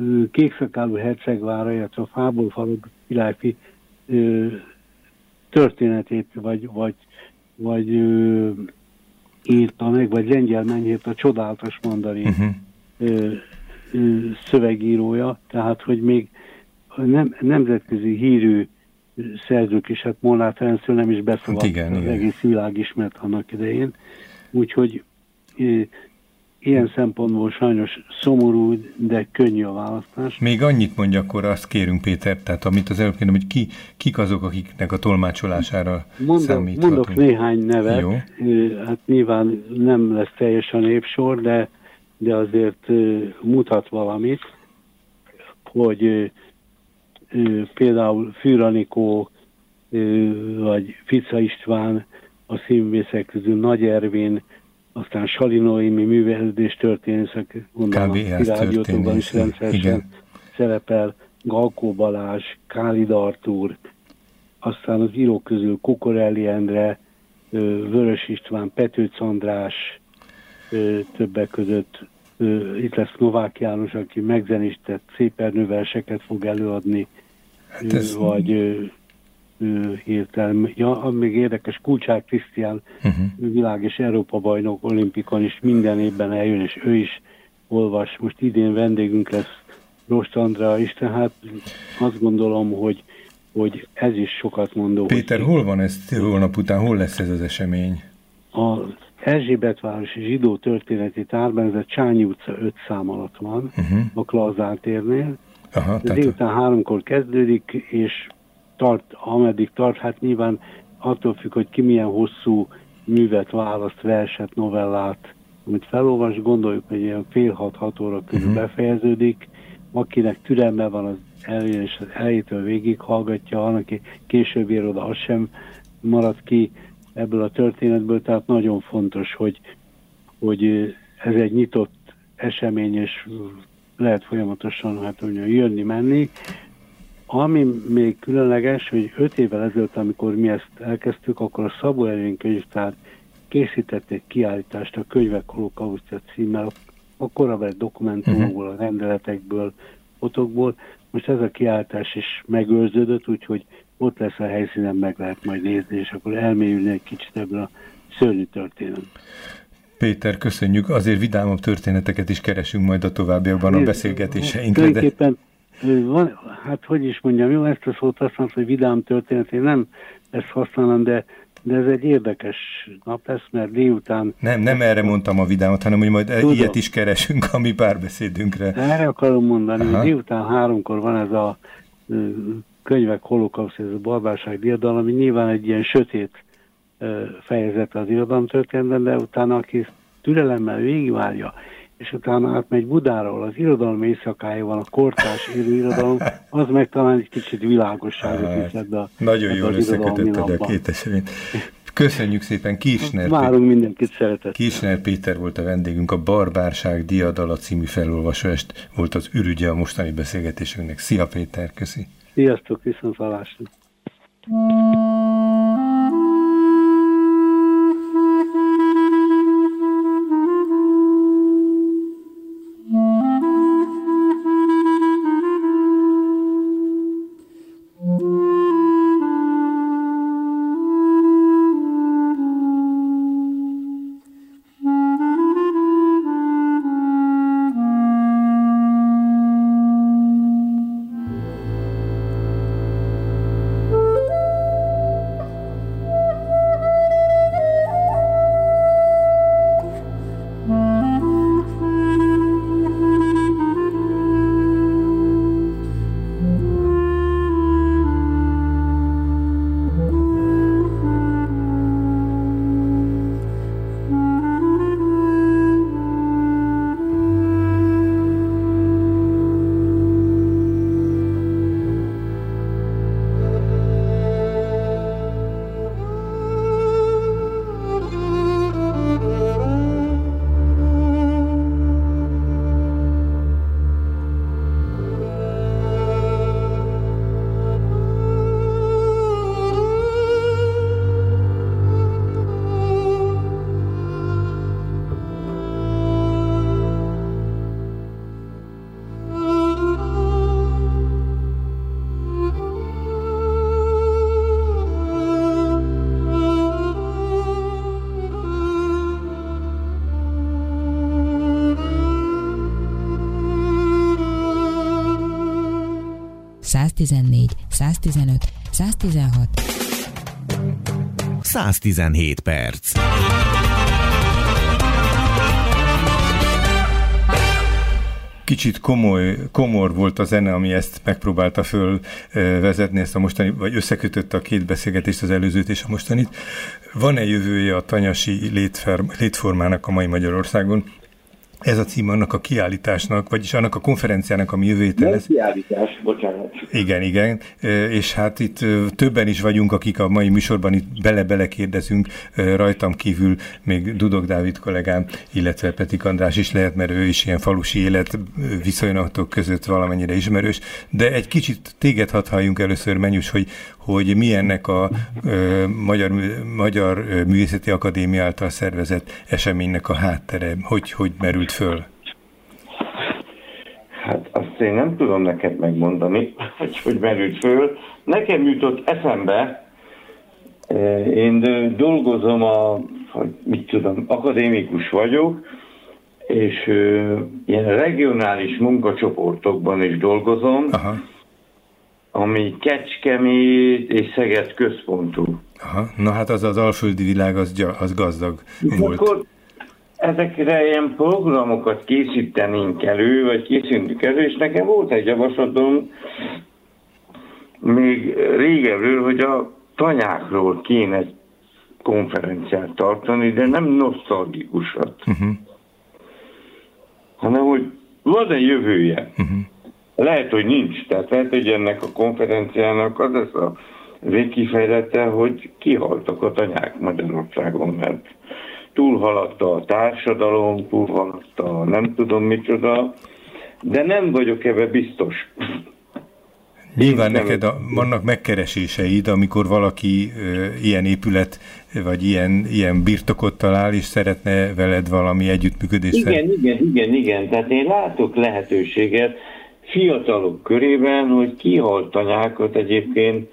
Kékszakálú hercegvára, illetve a fából faragott Szilágyfi történetét, vagy írta meg, vagy Lengyel Menyhért, a Csodálatos mandarin szövegírója, tehát hogy még nemzetközi hírű szerzők is, hát Molnár Ferencről nem is beszólt, az egész világ ismert annak idején. Úgyhogy ilyen szempontból sajnos szomorú, de könnyű a választás. Még annyit mondja, akkor azt kérünk, Péter, tehát amit az előbb kérdem, hogy kik azok, akiknek a tolmácsolására számíthatunk. Mondok néhány nevet. Jó. Hát nyilván nem lesz teljes a népsor, de azért mutat valamit, hogy például Fűr Anikó vagy Fica István a színművészek közül, Nagy Ervin, aztán Sali Noémi művelődés történészek, gondolom a rádiótokban is rendszeresen szerepel, Galkó Balázs, Kálid Artúr, aztán az írók közül Kokorelli Endre, Vörös István, Petőc András, többek között itt lesz Novák János, aki megzenistett szépernőverseket fog előadni, hát vagy hirtelen. Ja, még érdekes, Kulcsák Krisztián, világ és Európa bajnok olimpikon is minden évben eljön, és ő is olvas. Most idén vendégünk lesz Rost Andrea is, tehát azt gondolom, hogy ez is sokat mondó. Péter, hol van ez holnap után, hol lesz ez az esemény? Az Erzsébetvárosi Zsidó Történeti Tárban, ez a Csányi utca 5 szám alatt van, a Klazár térnél. Délután 3-kor kezdődik, és ameddig tart, hát nyilván attól függ, hogy ki milyen hosszú művet választ, verset, novellát, amit felolvas, gondoljuk, hogy ilyen 5-6 óra körül befejeződik. Akinek türelme van, az eljön, és az elejétől végig hallgatja, van, aki később ér oda, az sem marad ki ebből a történetből, tehát nagyon fontos, hogy ez egy nyitott esemény, és lehet folyamatosan jönni-menni. Ami még különleges, hogy 5 évvel ezelőtt, amikor mi ezt elkezdtük, akkor a Szabó Ervin könyvtár készített egy kiállítást a Könyvek holokausztja címmel, a korábbi dokumentumokból, a rendeletekből, fotokból. Most ez a kiállítás is megőrződött, úgyhogy ott lesz a helyszínen, meg lehet majd nézni, és akkor elmélyülni egy kicsit ebből a szörnyű történet. Péter, köszönjük. Azért vidámabb történeteket is keresünk majd a továbbiakban a beszélgetéseinkre. Tulajdonképpen van, hát hogy is mondjam, jó, ezt a szót használom, hogy vidám történet, én nem ezt használom, de ez egy érdekes nap lesz, mert délután... Nem erre mondtam a vidámot, hanem hogy majd ilyet is keresünk a mi párbeszédünkre. Erre akarom mondani, hogy délután 3-kor van ez a Könyvek holokausztja, ez a barbárság diadalom, ami nyilván egy ilyen sötét fejezet az irodalomtörténetben, de utána aki türelemmel végigvárja, és utána átmegy Budáról, az irodalom éjszakájával, a kortárs élő irodalom, az meg talán egy kicsit világosságot visz ebbe a nagyon jól összekötötted a két eseményt. Köszönjük szépen, Kirchner. Várunk mindenkit szeretettel. Kirchner Péter volt a vendégünk, a Barbárság diadala című felolvasóest volt az ürügye a mostani beszélgetésünknek. Szia Péter, köszi. Sziasztok, viszonthallásra. 114, 115, 116. 117 perc. Kicsit komor volt a zene, ami ezt megpróbálta fölvezetni, ezt a mostani, vagy összekötötte a két beszélgetést, az előzőt és a mostanit. Van-e jövője a tanyasi létformának a mai Magyarországon? Ez a cím annak a kiállításnak, vagyis annak a konferenciának, ami jövő héten lesz. Kiállítás, bocsánat. Igen. És hát itt többen is vagyunk, akik a mai műsorban itt bele-bele kérdezünk, rajtam kívül még Dudok Dávid kollégám, illetve Petik András is lehet, mert ő is ilyen falusi élet viszonylatok között valamennyire ismerős. De egy kicsit téged hadd halljunk először, Menyus, hogy mi ennek a Magyar Művészeti Akadémia által szervezett eseménynek a háttere, hogy merült föl? Hát azt én nem tudom neked megmondani, hogy merült föl. Nekem jutott eszembe, én dolgozom akadémikus vagyok, és ilyen regionális munkacsoportokban is dolgozom, aha, ami Kecskemét és Szeged központú. Aha. Na hát az alföldi világ, az gazdag volt. Akkor ezekre ilyen programokat készítünk elő, és nekem volt egy javaslatom még régebről, hogy a tanyákról kéne egy konferenciát tartani, de nem nosztalgikusat, hanem hogy van-e jövője. Lehet, hogy nincs. Tehát lehet, hogy ennek a konferenciának az lesz a végkifejlete, hogy kihaltak a tanyák Magyarországon, mert túlhaladta a társadalom, túlhaladta nem tudom micsoda, de nem vagyok ebben biztos. Nyilván neked vannak megkereséseid, amikor valaki ilyen épület, vagy ilyen birtokot talál, és szeretne veled valami együttműködést. Igen. Tehát én látok lehetőséget fiatalok körében, hogy kihalt tanyákat egyébként,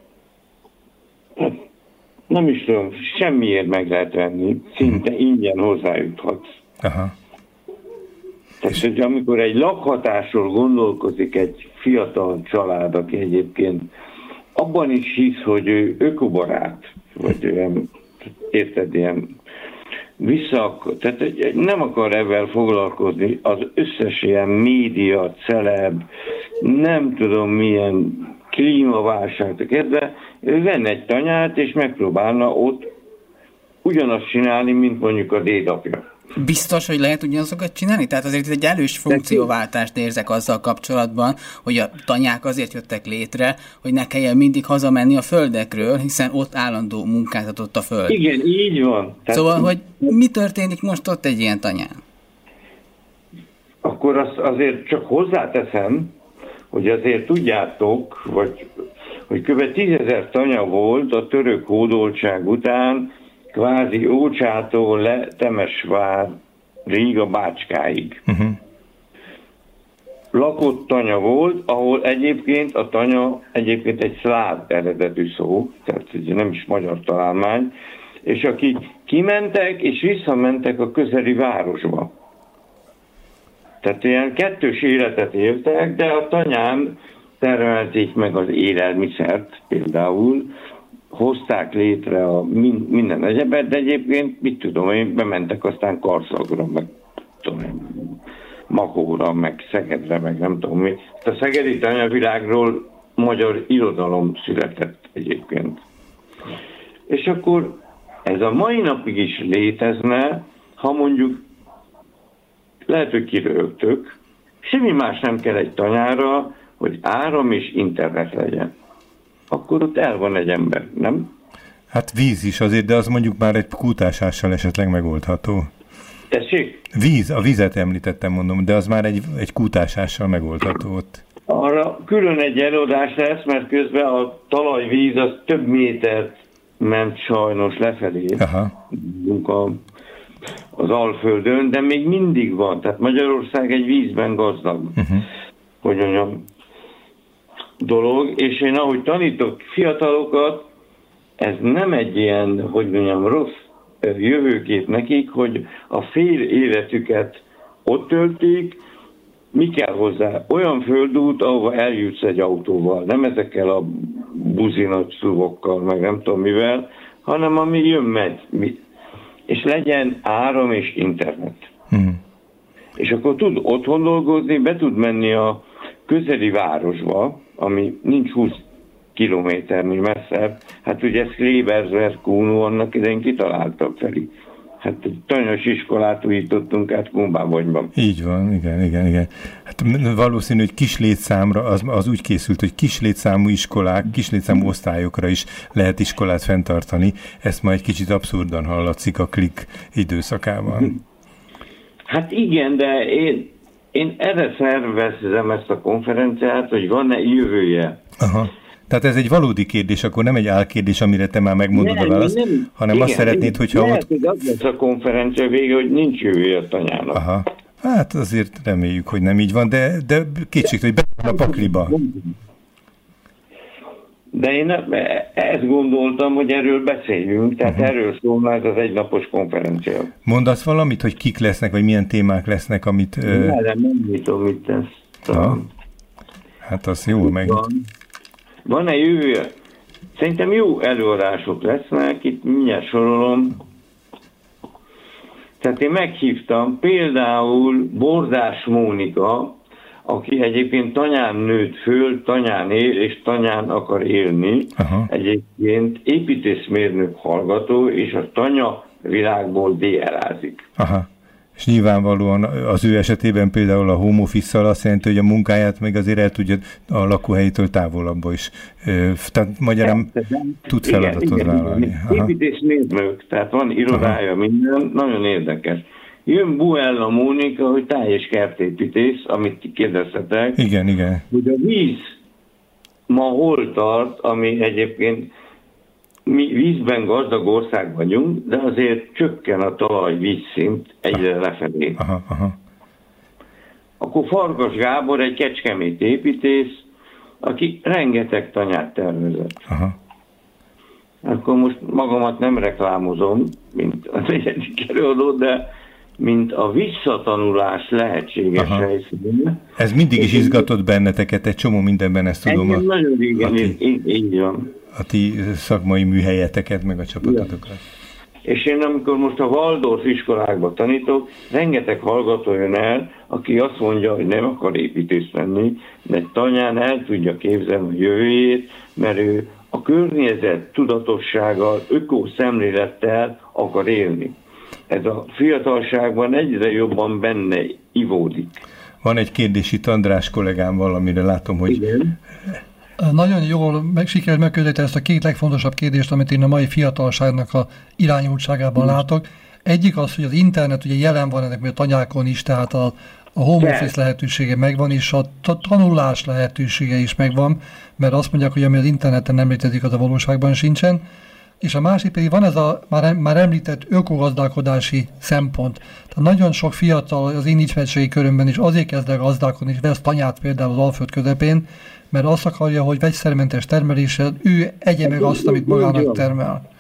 nem is tudom, semmiért meg lehet venni, szinte ingyen hozzájuthatsz. Aha. Tehát, hogy amikor egy lakhatásról gondolkozik egy fiatal család, aki egyébként abban is hisz, hogy ő ökobarát, vagy olyan, érted, ilyen tehát nem akar ebben foglalkozni, az összes ilyen média, celeb, nem tudom milyen klímaválságtól kezdve, ő venne egy tanyát, és megpróbálna ott ugyanazt csinálni, mint mondjuk a dédapja. Biztos, hogy lehet ugyanazokat csinálni? Tehát azért egy elős funkcióváltást érzek azzal kapcsolatban, hogy a tanyák azért jöttek létre, hogy ne kelljen mindig hazamenni a földekről, hiszen ott állandó munkáltatott a föld. Igen, így van. Szóval, hogy mi történik most ott egy ilyen tanyán? Akkor azért csak hozzáteszem, hogy azért tudjátok, hogy kb. 10 000 tanya volt a török hódoltság után, kvázi Ócsától le Temesvárig a Bácskáig. Lakott tanya volt, ahol egyébként a tanya egy szláv eredetű szó, tehát nem is magyar találmány, és akik kimentek és visszamentek a közeli városba. Tehát ilyen kettős életet éltek, de a tanyán termelték meg az élelmiszert például, hozták létre minden egyebet, de egyébként, mit tudom én, bementek aztán Karszagra, meg Makóra, meg Szegedre, meg nem tudom mi. A szegedi tanyavilágról magyar irodalom született egyébként. És akkor ez a mai napig is létezne, ha mondjuk lehet, hogy kirögtök, semmi más nem kell egy tanyára, hogy áram és internet legyen. Akkor ott el van egy ember, nem? Hát víz is azért, de az mondjuk már egy kútásással esetleg megoldható. Tessék? A vizet említettem, mondom, de az már egy kútásással megoldható ott. Arra külön egy előadás lesz, mert közben a talajvíz az több métert ment sajnos lefelé. Aha. Az Alföldön, de még mindig van. Tehát Magyarország egy vízben gazdag. Hogy mondjam, dolog, és én ahogy tanítok fiatalokat, ez nem egy ilyen, hogy mondjam, rossz jövőkép nekik, hogy a fél életüket ott töltik, mi kell hozzá? Olyan földút, ahova eljutsz egy autóval, nem ezekkel a buzinagy szuvokkal, meg nem tudom mivel, hanem ami jön-megy. És legyen áram és internet. És akkor tud otthon dolgozni, be tud menni a közeli városba, ami nincs 20 kilométernél messzebb. Hát ugye Klebersberg Kuno annak idején kitaláltak felé. Hát egy tanyas iskolát újítottunk át Kumbábonyban. Így van, igen. Hát valószínű, hogy kis létszámra, az úgy készült, hogy kis létszámú iskolák, kis létszámú osztályokra is lehet iskolát fenntartani. Ezt már egy kicsit abszurdan hallatszik a klik időszakában. Hát igen, de én erre szervezem ezt a konferenciát, hogy van-e jövője. Aha. Tehát ez egy valódi kérdés, akkor nem egy álkérdés, amire te már megmondod a választ, hanem igen, azt szeretnéd, hogyha lehet, hogy az lesz a konferencia vége, hogy nincs jövője a tanyának. Aha. Hát azért reméljük, hogy nem így van, de kétség, hogy benne a pakliba. De én ezt gondoltam, hogy erről beszéljünk, tehát erről szólna ez az egynapos konferencia. Mondasz valamit, hogy kik lesznek, vagy milyen témák lesznek, amit... Nem tudom, mit tesz. Hát az jó meg. Van-e jövője? Szerintem jó előadások lesznek, itt mindjárt sorolom. Tehát én meghívtam például Bordás Mónika, aki egyébként tanyán nőtt föl, tanyán él, és tanyán akar élni. Aha. Egyébként építészmérnök hallgató, és a tanya világból DR-ázik. Aha. És nyilvánvalóan az ő esetében például a home office-szal azt jelenti, hogy a munkáját még azért el tudja a lakóhelyétől távolabba is. Tehát magyarán tud feladatot vállalni. Építészmérnök, tehát van irodája, minden, nagyon érdekes. Jön Buella Mónika, hogy táj- és kertépítész, amit kérdeztetek. Igen. Hogy a víz ma hol tart, ami egyébként mi vízben gazdag ország vagyunk, de azért csökken a talaj vízszint egyre lefelé. Aha. Akkor Farkas Gábor egy kecskeméti építész, aki rengeteg tanyát tervezett. Aha. Akkor most magamat nem reklámozom, mint a negyedik előadó, de mint a visszatanulás lehetséges helyszínen. Ez mindig is izgatott benneteket, egy csomó mindenben ezt tudom. Engem nagyon régen, így van. A ti szakmai műhelyeteket, meg a csapatotokat. És én amikor most a Waldorf iskolákban tanítok, rengeteg hallgató jön el, aki azt mondja, hogy nem akar építész lenni, de tanyán el tudja képzelni a jövőjét, mert ő a környezet tudatossággal, ökoszemlélettel akar élni. Ez a fiatalságban egyre jobban benne ivódik. Van egy kérdés itt András kollégám valamire, látom, hogy... Igen. Nagyon jól sikerült megközelíteni ezt a két legfontosabb kérdést, amit én a mai fiatalságnak a irányultságában látok. Egyik az, hogy az internet ugye jelen van ennek a tanyákon is, tehát a home office lehetősége megvan, és a tanulás lehetősége is megvan, mert azt mondják, hogy ami az interneten nem létezik, az a valóságban sincsen. És a másik pedig van ez a már említett ökogazdálkodási szempont. Tehát nagyon sok fiatal az én ismertségi körömben is azért kezd el gazdálkodni, és vesz tanyát például az Alföld közepén, mert azt akarja, hogy vegyszermentes termeléssel ő egye meg azt, amit magának termel.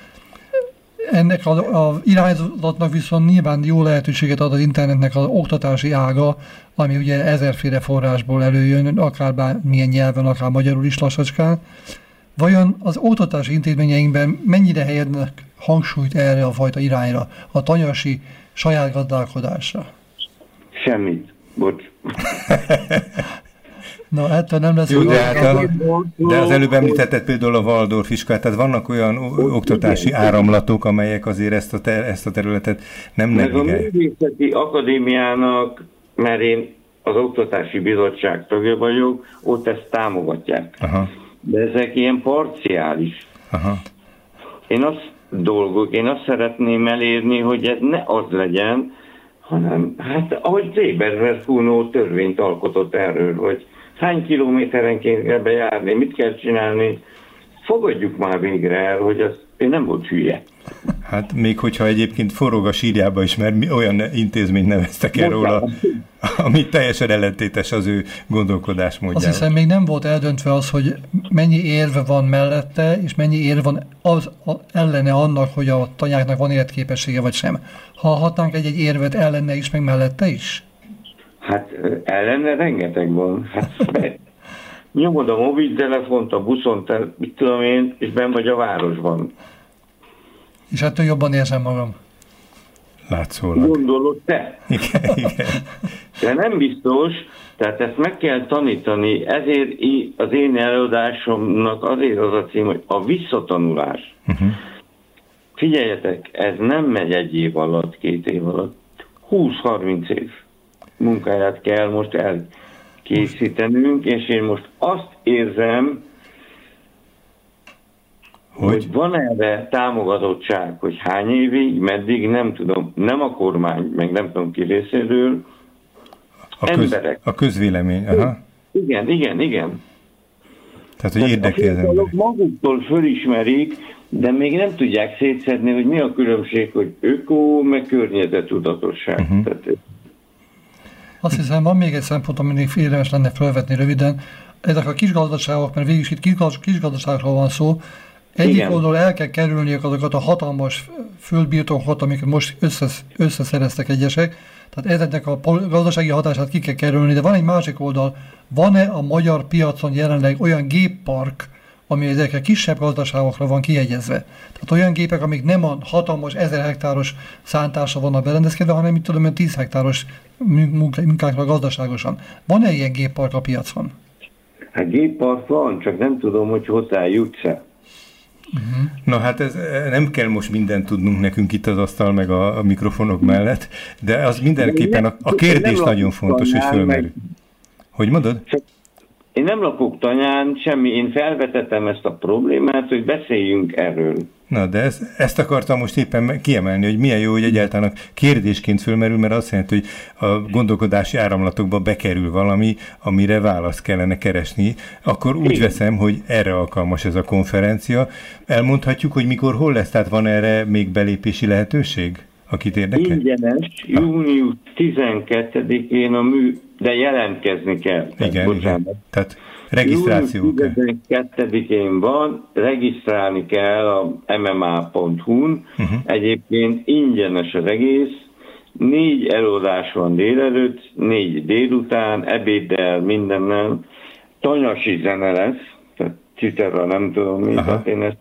Ennek az irányzatnak viszont nyilván jó lehetőséget ad az internetnek az oktatási ága, ami ugye ezerféle forrásból előjön, akár bármilyen nyelven, akár magyarul is lassacskán. Vajon az oktatási intézményeinkben mennyire helyeznek hangsúlyt erre a fajta irányra, a tanyasi saját gazdálkodásra? Semmit. Bocs. Na, ettől nem lesz... Jó, de az előbb említetted például a Waldorf iskolát, tehát vannak olyan oktatási áramlatok, amelyek azért ezt a területet nem nevelik. A Művészeti Akadémiának, mert én az Oktatási Bizottság tagja vagyok, ott ezt támogatják. Aha. De ezek ilyen parciális. Aha. Én azt szeretném elérni, hogy ez ne az legyen, hanem, hát ahogy Klebersberg Kuno törvényt alkotott erről, hogy hány kilométerenként kell bejárni, mit kell csinálni, fogadjuk már végre el, hogy az én nem volt hülye. Hát még hogyha egyébként forog a sírjába is, mert olyan intézményt neveztek el róla, ami teljesen ellentétes az ő gondolkodásmódjával. Azt hiszem, még nem volt eldöntve az, hogy mennyi érve van mellette, és mennyi érve van ellene annak, hogy a tanyáknak van életképessége, vagy sem. Hallhatnánk egy érvet ellene is, meg mellette is? Hát ellene rengeteg van. Hát nyomod a mobiltelefont a buszon, mit tudom én, és benn vagy a városban. És ettől jobban érzem magam. Látszólag. Gondolod te? Igen. De nem biztos, tehát ezt meg kell tanítani, ezért az én előadásomnak azért az a cím, hogy a visszatanulás. Figyeljetek, ez nem megy 1 év alatt, 2 év alatt, 20-30 év munkáját kell most elkészítenünk, és én most azt érzem, hogy van erre támogatottság, hogy hány évig, meddig, nem tudom, nem a kormány, meg nem tudom ki részéről, emberek. A közvélemény, aha. Igen. Tehát, hogy érdekli az emberek. Maguktól fölismerik, de még nem tudják szétszedni, hogy mi a különbség, hogy öko, meg környezettudatosság. Azt hiszem, van még egy szempont, aminek érdemes lenne felvetni röviden. Ezek a kisgazdaságok, mert végig itt kisgazdaságról van szó, egyik oldalról el kell kerülniük azokat a hatalmas földbirtokokat, amiket most összeszereztek egyesek, tehát ezeknek a gazdasági hatását ki kell kerülni, de van egy másik oldal, van-e a magyar piacon jelenleg olyan géppark, ami ezekre kisebb gazdaságokra van kiegyezve. Tehát olyan gépek, amik nem a hatalmas 1000 hektáros szántásra vannak berendezkedve, hanem mit tudom, 10 hektáros munkákra gazdaságosan. Van-e ilyen géppark a piacon? Hát géppark van, csak nem tudom, hogy hozzájutsz-e. Na hát ez nem kell most mindent tudnunk nekünk itt az asztal meg a mikrofonok mellett, de az mindenképpen a kérdés nagyon fontos, hogy fölmerül. Hogy mondod? Én nem lakok Tanyán, semmi, én felvetettem ezt a problémát, hogy beszéljünk erről. Na, de ezt akartam most éppen kiemelni, hogy milyen jó, hogy egyáltalán kérdésként fölmerül, mert azt jelenti, hogy a gondolkodási áramlatokba bekerül valami, amire választ kellene keresni. Akkor úgy veszem, hogy erre alkalmas ez a konferencia. Elmondhatjuk, hogy mikor, hol lesz, tehát van erre még belépési lehetőség, akit érdekel? Ingyenes, június 12-én de jelentkezni kell. Igen. Tehát regisztráció kell. Június 12-én van, regisztrálni kell a mma.hu-n. Egyébként ingyenes az egész. 4 előadás van délelőtt, 4 délután, ebéddel, mindennel. Tanyasi zene lesz, tehát citerra nem tudom mi, tehát én ezt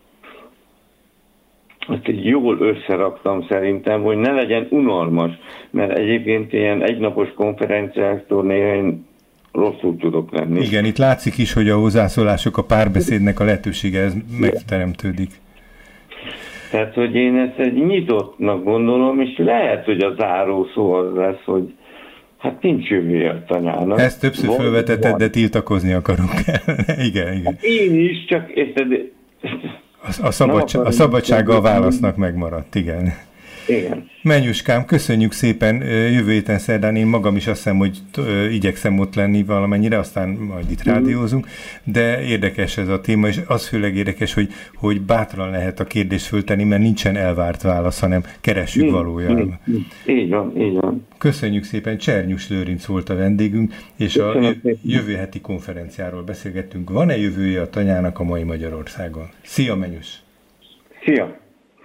jól összeraktam szerintem, hogy ne legyen unalmas, mert egyébként ilyen egynapos konferenciáktól néha én rosszul tudok lenni. Igen, itt látszik is, hogy a hozzászólások, a párbeszédnek a lehetősége, ez megteremtődik. Tehát, hogy én ezt egy nyitottnak gondolom, és lehet, hogy a záró szó az lesz, hogy hát nincs jövője a Tanyának. Ezt többször felvetetted, de tiltakozni akarunk. Igen. Hát én is, csak érted, a szabadsága a válasznak megmaradt, igen. Igen. Menyuskám, köszönjük szépen, jövő héten szerdán én magam is azt hiszem, hogy igyekszem ott lenni valamennyire, aztán majd itt rádiózunk, de érdekes ez a téma, és az főleg érdekes, hogy bátran lehet a kérdést föltenni, mert nincsen elvárt válasz, hanem keressük valójában. Így van. Köszönjük szépen, Csernyus Lőrinc volt a vendégünk, és a jövő heti konferenciáról beszélgettünk. Van-e jövője a Tanyának a mai Magyarországon? Szia, Menyus! Szia!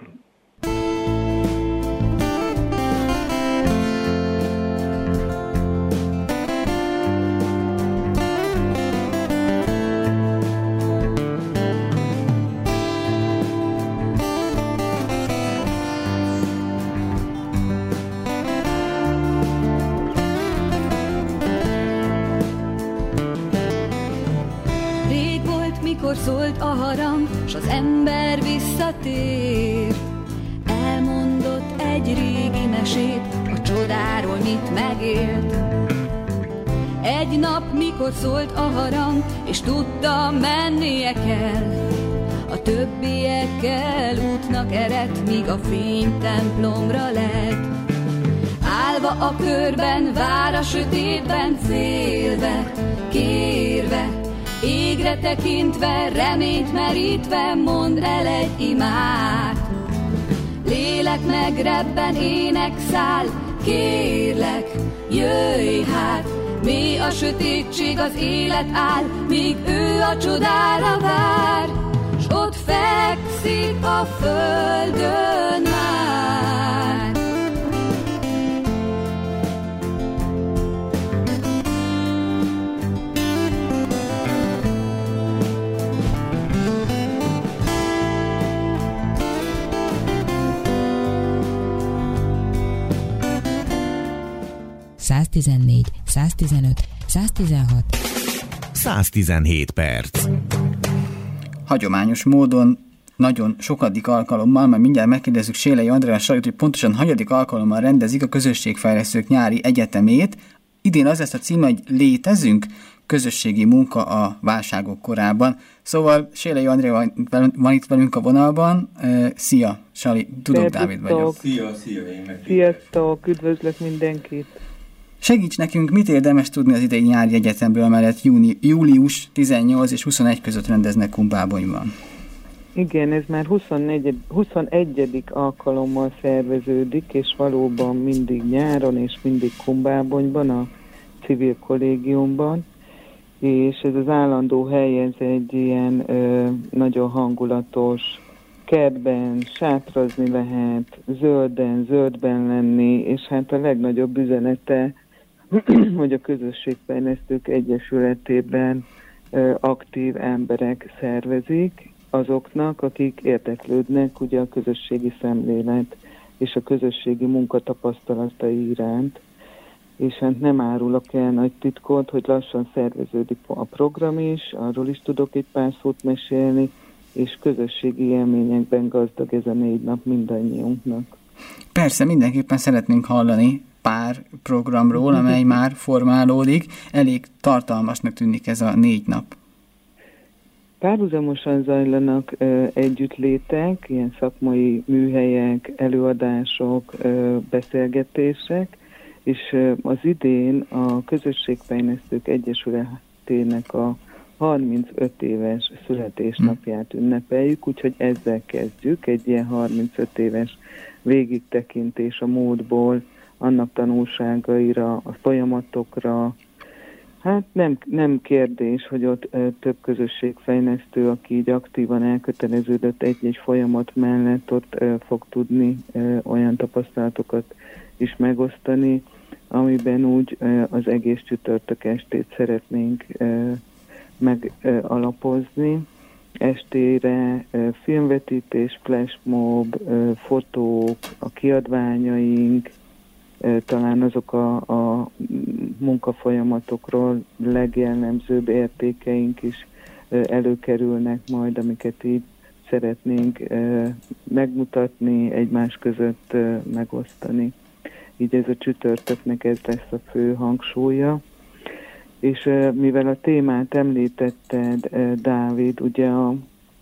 Szólt a harang, s az ember visszatért. Elmondott egy régi mesét, a csodáról mit megélt. Egy nap, mikor szólt a harang, és tudta, mennie kell. A többiekkel útnak eredt, míg a fény templomra lett. Állva a körben, vár a sötétben, félve, kérve, égre tekintve, reményt merítve, mondd el egy imát. Lélek megrebben, ének száll, kérlek, jöjj hát. Mély a sötétség, az élet áll, míg ő a csodára vár, s ott fekszik a földön már. 114, 115, 116. 117 perc. Hagyományos módon nagyon sokadik alkalommal, mert mindjárt megkérdezzük Sélei András Salit, hogy pontosan hanyadik alkalommal rendezik a Közösségfejlesztők nyári egyetemét. Idén az lesz a címe, hogy Létezünk? Közösségi munka a válságok korában. Szóval Sélei Andrea van itt velünk a vonalban. Szia, Sali, Tudok Dávid vagyok. Szia, én meg. Sziasztok, üdvözlök mindenkit. Segíts nekünk, mit érdemes tudni az idei nyári egyetemről, mellett július 18 és 21 között rendeznek Kumbábonyban. Igen, ez már 21. alkalommal szerveződik, és valóban mindig nyáron és mindig Kumbábonyban, a civil kollégiumban, és ez az állandó hely, ez egy ilyen nagyon hangulatos, kertben sátrazni lehet, zöldben lenni, és hát a legnagyobb üzenete, hogy a Közösségfejlesztők Egyesületében aktív emberek szervezik, azoknak, akik érdeklődnek ugye a közösségi szemlélet és a közösségi munkatapasztalatai iránt. És hát nem árulok el nagy titkot, hogy lassan szerveződik a program is, arról is tudok egy pár szót mesélni, és közösségi élményekben gazdag ez a 4 nap mindannyiunknak. Persze, mindenképpen szeretnénk hallani pár programról, amely már formálódik. Elég tartalmasnak tűnik ez a 4 nap. Párhuzamosan zajlanak együttlétek, ilyen szakmai műhelyek, előadások, beszélgetések, és az idén a Közösségfejlesztők Egyesületének a 35 éves születésnapját ünnepeljük, úgyhogy ezzel kezdjük, egy ilyen 35 éves végigtekintés a módból, annak tanulságaira, a folyamatokra. Hát nem kérdés, hogy ott több közösségfejlesztő, aki így aktívan elköteleződött egy-egy folyamat mellett, ott fog tudni olyan tapasztalatokat is megosztani, amiben úgy az egész csütörtök estét szeretnénk megalapozni. Estére filmvetítés, flashmob, fotók, a kiadványaink, talán azok a munkafolyamatokról legjellemzőbb értékeink is előkerülnek majd, amiket így szeretnénk megmutatni, egymás között megosztani. Így ez a csütörtöknek ez lesz a fő hangsúlya. És mivel a témát említetted, Dávid, ugye a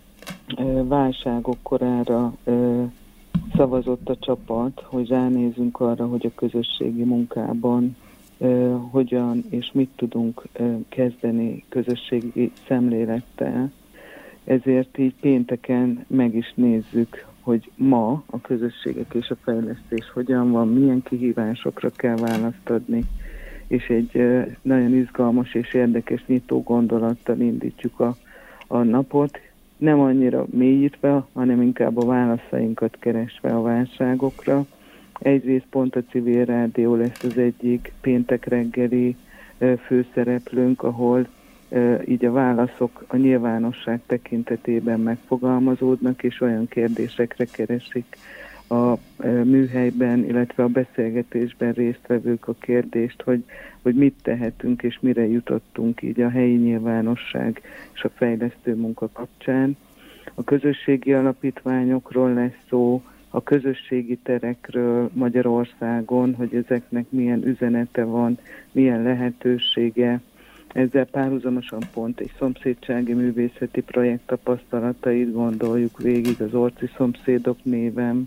válságok korára szavazott a csapat, hogy ránézzünk arra, hogy a közösségi munkában hogyan és mit tudunk kezdeni közösségi szemlélettel. Ezért így pénteken meg is nézzük, hogy ma a közösségek és a fejlesztés hogyan van, milyen kihívásokra kell választ adni, és egy nagyon izgalmas és érdekes nyitó gondolattal indítjuk a napot, nem annyira mélyítve, hanem inkább a válaszainkat keresve a válságokra. Egyrészt pont a Civil Rádió lesz az egyik péntek reggeli főszereplőnk, ahol így a válaszok a nyilvánosság tekintetében megfogalmazódnak, és olyan kérdésekre keresik a műhelyben, illetve a beszélgetésben résztvevők a kérdést, hogy mit tehetünk és mire jutottunk így a helyi nyilvánosság és a fejlesztő munka kapcsán. A közösségi alapítványokról lesz szó, a közösségi terekről Magyarországon, hogy ezeknek milyen üzenete van, milyen lehetősége. Ezzel párhuzamosan pont egy szomszédsági művészeti projekt tapasztalatait gondoljuk végig az Orci Szomszédok néven.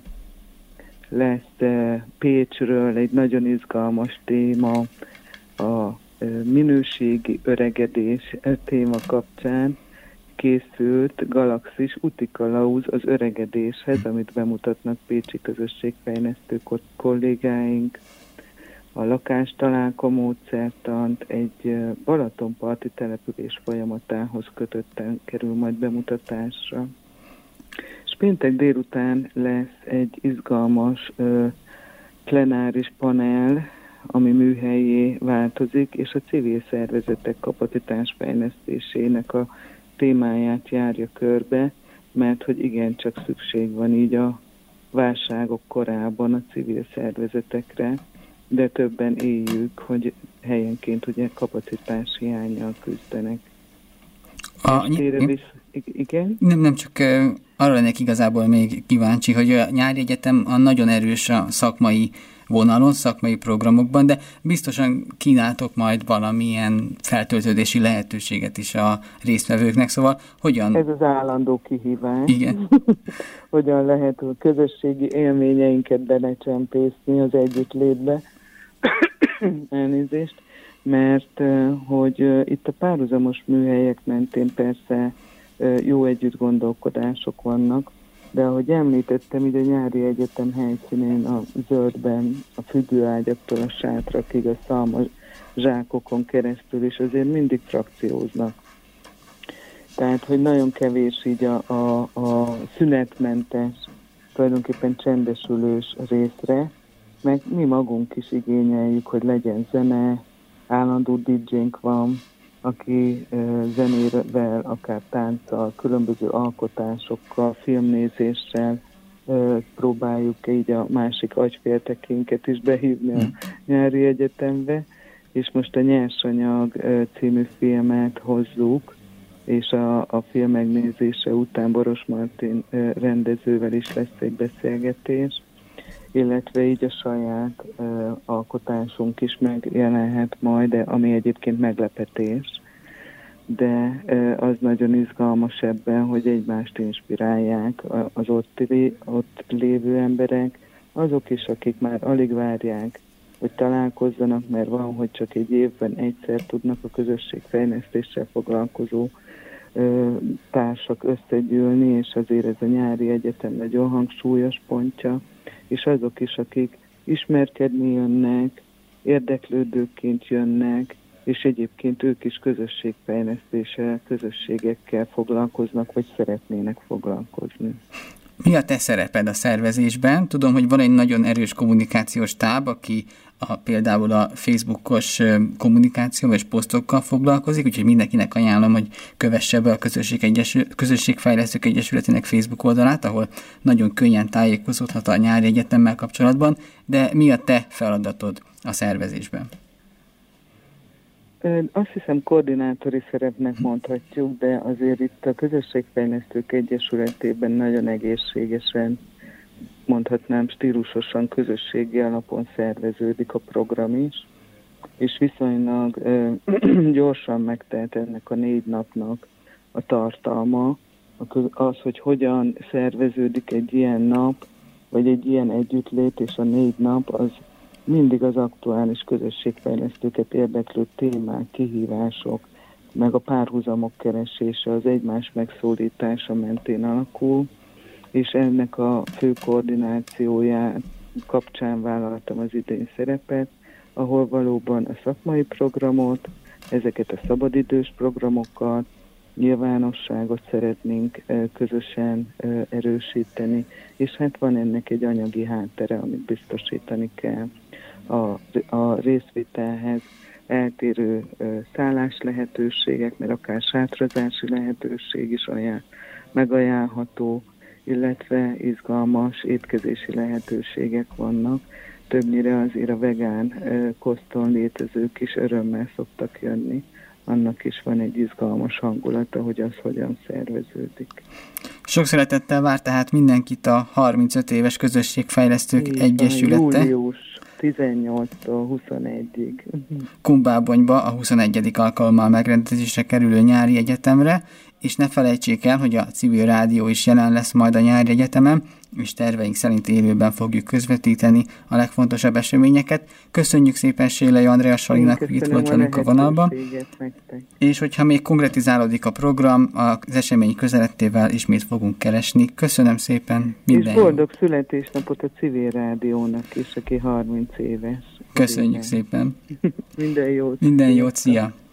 Lesz Pécsről egy nagyon izgalmas téma, a minőségi öregedés téma kapcsán készült Galaxis útikalauz az öregedéshez, amit bemutatnak pécsi közösségfejlesztő kollégáink. A lakástalálko módszertant egy balatonparti település folyamatához kötötten kerül majd bemutatásra. És péntek délután lesz egy izgalmas plenáris panel, ami műhellyé változik, és a civil szervezetek kapacitásfejlesztésének a témáját járja körbe, mert hogy igencsak szükség van így a válságok korában a civil szervezetekre, de többen éljük, hogy helyenként ugye kapacitás hiánnyal küzdenek. Igen? Nem csak arra lennék igazából még kíváncsi, hogy a nyári egyetem nagyon erős a szakmai vonalon, szakmai programokban, de biztosan kínáltok majd valamilyen feltöltődési lehetőséget is a résztvevőknek, szóval hogyan... Ez az állandó kihívás. Igen. Hogyan lehet a közösségi élményeinket belecsempészni az együttlétbe. Elnézést. Mert hogy itt a párhuzamos műhelyek mentén persze jó együttgondolkodások vannak, de ahogy említettem, ide a nyári egyetem helyszínén a zöldben, a függőágyaktól a sátrakig, a szalmazsákokon keresztül, és azért mindig frakcióznak. Tehát, hogy nagyon kevés így a szünetmentes, tulajdonképpen csendesülős részre, meg mi magunk is igényeljük, hogy legyen zene, állandó DJ-nk van, aki zenével, akár tánccal, különböző alkotásokkal, filmnézéssel próbáljuk így a másik agyféltekénket is behívni a nyári egyetembe, és most a Nyersanyag című filmet hozzuk, és a film megnézése után Boros Martin rendezővel is lesz egy beszélgetés, illetve így a saját alkotásunk is megjelenhet majd, de ami egyébként meglepetés. De az nagyon izgalmas ebben, hogy egymást inspirálják az ott lévő emberek, azok is, akik már alig várják, hogy találkozzanak, mert van, hogy csak egy évben egyszer tudnak a közösségfejlesztéssel foglalkozó társak összegyűlni, és azért ez a nyári egyetem nagyon hangsúlyos pontja, és azok is, akik ismerkedni jönnek, érdeklődőként jönnek, és egyébként ők is közösségfejlesztéssel, közösségekkel foglalkoznak, vagy szeretnének foglalkozni. Mi a te szereped a szervezésben? Tudom, hogy van egy nagyon erős kommunikációs táb, aki például a Facebookos kommunikáció és posztokkal foglalkozik, úgyhogy mindenkinek ajánlom, hogy kövesse be a Közösségfejlesztők Egyesületének Facebook oldalát, ahol nagyon könnyen tájékozódhat a nyári egyetemmel kapcsolatban, de mi a te feladatod a szervezésben? Azt hiszem koordinátori szerepnek mondhatjuk, de azért itt a Közösségfejlesztők Egyesületében nagyon egészségesen, mondhatnám stílusosan közösségi alapon szerveződik a program is, és viszonylag gyorsan megtelt ennek a 4 napnak a tartalma, az, hogy hogyan szerveződik egy ilyen nap, vagy egy ilyen együttlét, és a 4 nap az mindig az aktuális közösségfejlesztőket érdeklő témák, kihívások, meg a párhuzamok keresése, az egymás megszólítása mentén alakul, és ennek a fő koordinációjá kapcsán vállaltam az idén szerepet, ahol valóban a szakmai programot, ezeket a szabadidős programokat, nyilvánosságot szeretnénk közösen erősíteni, és hát van ennek egy anyagi háttere, amit biztosítani kell. A részvételhez eltérő szállás lehetőségek, mert akár sátrazási lehetőség is megajánlható, illetve izgalmas étkezési lehetőségek vannak. Többnyire azért a vegán koszton létezők is örömmel szoktak jönni. Annak is van egy izgalmas hangulata, hogy az hogyan szerveződik. Sok szeretettel vár tehát mindenkit a 35 éves Közösségfejlesztők Egyesülete. Július 18-tól 21-ig. Kumbábonyba a 21. alkalommal megrendezésre kerülő nyári egyetemre, és ne felejtsék el, hogy a civil rádió is jelen lesz majd a nyári egyetemen, és terveink szerint élőben fogjuk közvetíteni a legfontosabb eseményeket. Köszönjük szépen Sélei Andrea Salinak, hogy itt volt velünk a vonalban. És hogyha még konkretizálódik a program, az esemény közelettével ismét fogunk keresni. Köszönöm szépen, minden és boldog születésnapot a civil rádiónak is, aki 30 éves. Köszönjük szépen. Minden jót. Minden jót, szia!